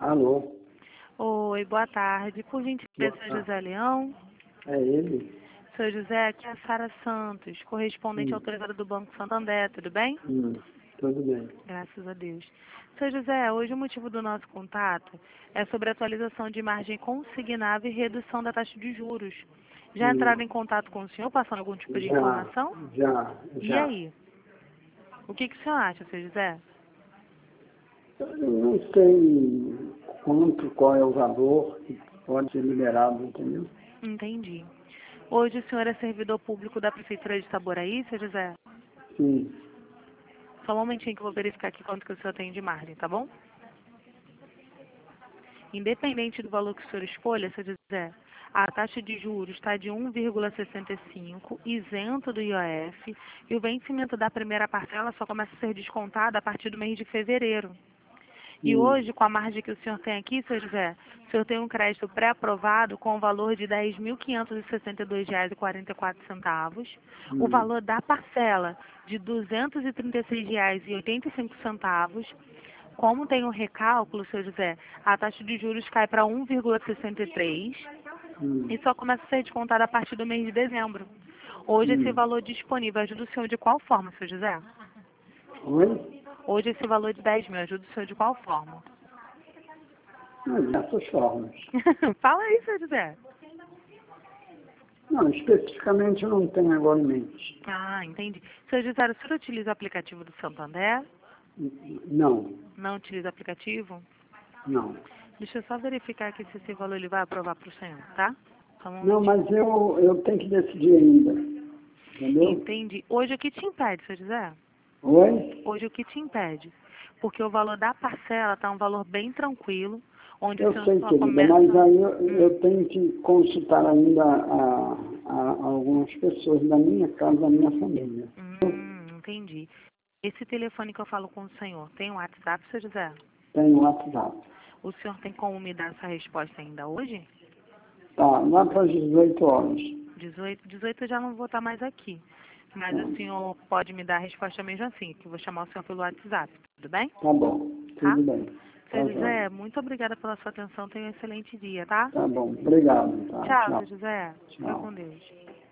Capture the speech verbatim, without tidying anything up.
Alô? Oi, boa tarde. Por Boa gentileza, seu tarde. José Leão? É ele? Seu José, aqui é a Sara Santos, correspondente Hum, autorizada do Banco Santander, tudo bem? hum, tudo bem. Graças a Deus. Seu José, hoje o motivo do nosso contato é sobre a atualização de margem consignável e redução da taxa de juros. Já Hum, entraram em contato com o senhor, passando algum tipo de já, informação? já, E já. aí? O que, que o senhor acha, seu José? Eu não sei quanto, qual é o valor que pode ser liberado, entendeu? Entendi. Hoje o senhor é servidor público da Prefeitura de Itaboraí, seu José? Sim. Só um momentinho que eu vou verificar aqui quanto que o senhor tem de margem, tá bom? Independente do valor que o senhor escolha, se dizer, a taxa de juros está de um vírgula sessenta e cinco, isento do I O F, e o vencimento da primeira parcela só começa a ser descontada a partir do mês de fevereiro. E Hum, hoje, com a margem que o senhor tem aqui, seu José, o senhor tem um crédito pré-aprovado com o valor de dez mil quinhentos e sessenta e dois reais e quarenta e quatro centavos, o hum, valor da parcela de duzentos e trinta e seis reais e oitenta e cinco centavos. Como tem um recálculo, seu José, a taxa de juros cai para um vírgula sessenta e três hum, e só começa a ser descontada a partir do mês de dezembro. Hoje esse hum. valor disponível ajuda o senhor de qual forma, seu José? Oi? Hoje esse valor de dez mil ajuda o senhor de qual forma? Não, dessas formas. Fala aí, seu José. Não, especificamente eu não tenho agora em mente. Ah, entendi. Seu José, o senhor utiliza o aplicativo do Santander? Não, Não utiliza o aplicativo? não. Deixa eu só verificar aqui se esse valor ele vai aprovar para o senhor, tá? Só um Não, momentinho. mas eu, eu tenho que decidir ainda, entendeu? Entendi. Hoje o que te impede, seu José? Oi? Hoje o que te impede? Porque o valor da parcela está um valor bem tranquilo, onde o Eu senhor sei, só querida, mas começa... aí eu, Hum, eu tenho que consultar ainda a, a- algumas pessoas da minha casa, da minha família. hum, entendi. Esse telefone que eu falo com o senhor, tem um WhatsApp, seu José? Tenho WhatsApp. O senhor tem como me dar essa resposta ainda hoje? Tá, lá para as dezoito horas. dezoito, dezoito eu já não vou estar mais aqui. Mas Tá, o senhor pode me dar a resposta mesmo assim, que eu vou chamar o senhor pelo WhatsApp, tudo bem? tá bom, Tá? tudo bem. Seu Tá José, jóia. muito obrigada pela sua atenção. Tenha um excelente dia, tá? Tá bom, obrigado, tá, Tchau, seu tchau. José. Fica Tchau. com Deus.